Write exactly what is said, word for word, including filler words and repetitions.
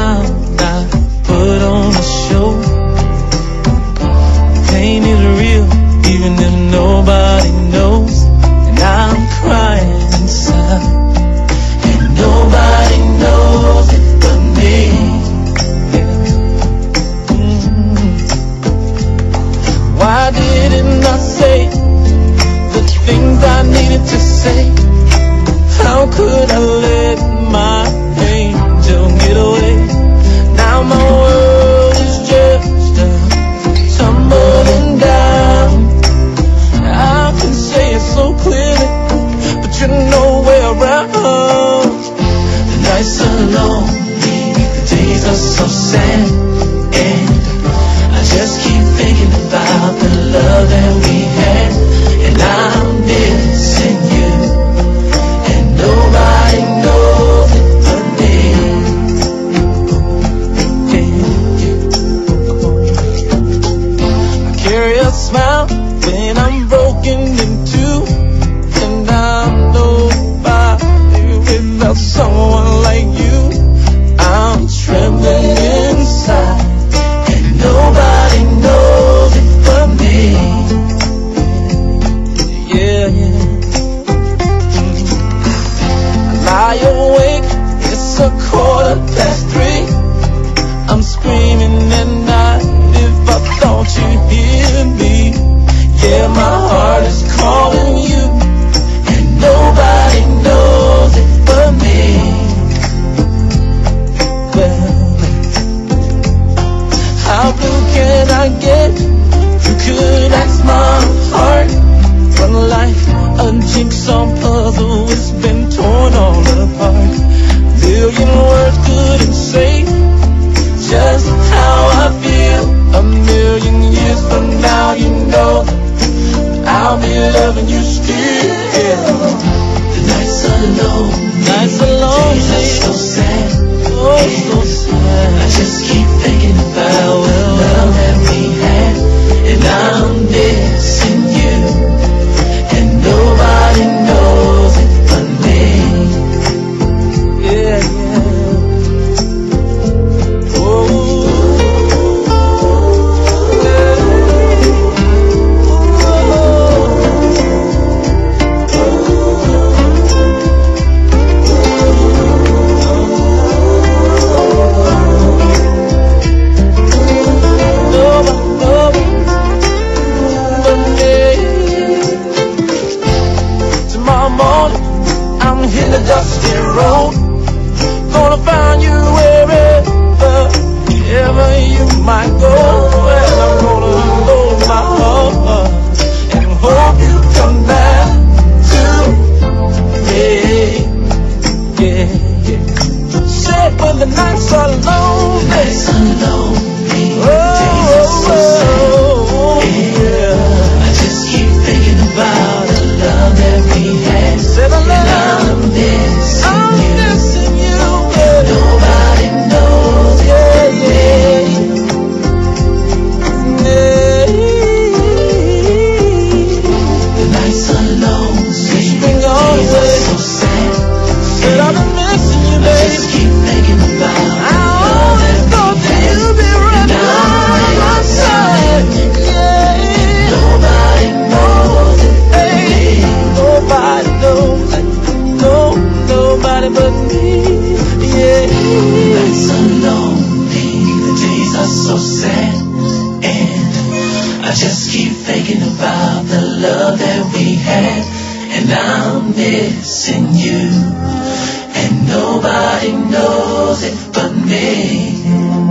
smile, I put on a show. Pain is real, even if nobody knows. And I'm crying inside, and nobody knows it but me. Yeah. Mm-hmm. Why didn't I say the things I needed to say? How could I let my angel get away? Now my world is just a tumbling down. I can say it so clearly, but you're nowhere around. The nights are lonely, the days are so sad, and I just keep thinking about the love that we had, and I'm missing you, and nobody knows it but me. Yeah. I carry a smile when I'm broken in two, and I'm nobody without someone like you. I'm trembling inside, and nobody knows it but me. Yeah, yeah. I lie awake, it's a quarter past three. I'm screaming at night if I thought you'd hear me. Yeah, my heart is calling you, and nobody knows it but me. Well, how blue can I get? You could ask my heart. But like a jigsaw puzzle, it's been torn all apart. A million words couldn't say just how I feel. A million years from now, you know I'll be loving you still. The nights are lonely, nights are lonely, the days are so sad, oh so sad. I just keep thinking about the love that we had, and I'm missing you, and nobody knows it but me. Yeah, yeah. Oh, yeah. Tomorrow morning, I'm hitting the dusty road. Gonna find you wherever, wherever you might go. And I'm gonna load my heart and hope you come back to me. Yeah, yeah. Said when the nights are lonely, the nights are lonely, oh, the days are so sad. Oh, yeah. I just keep thinking about the love that we had, said I love, and I'm missing I'm you. Missing you. Yeah. Nobody knows it yeah, but yeah. me. The nights are lonely, the days are so sad. Said I've been missing you, baby. I just keep thinking about the love that we had, you'd be right by my side. Yeah. Nobody knows it but hey, me. Nobody knows it. No, nobody but me. Yeah. The nights are lonely, the days are so sad, and I just keep thinking about the love that we had, and I'm missing you, and nobody knows it but me.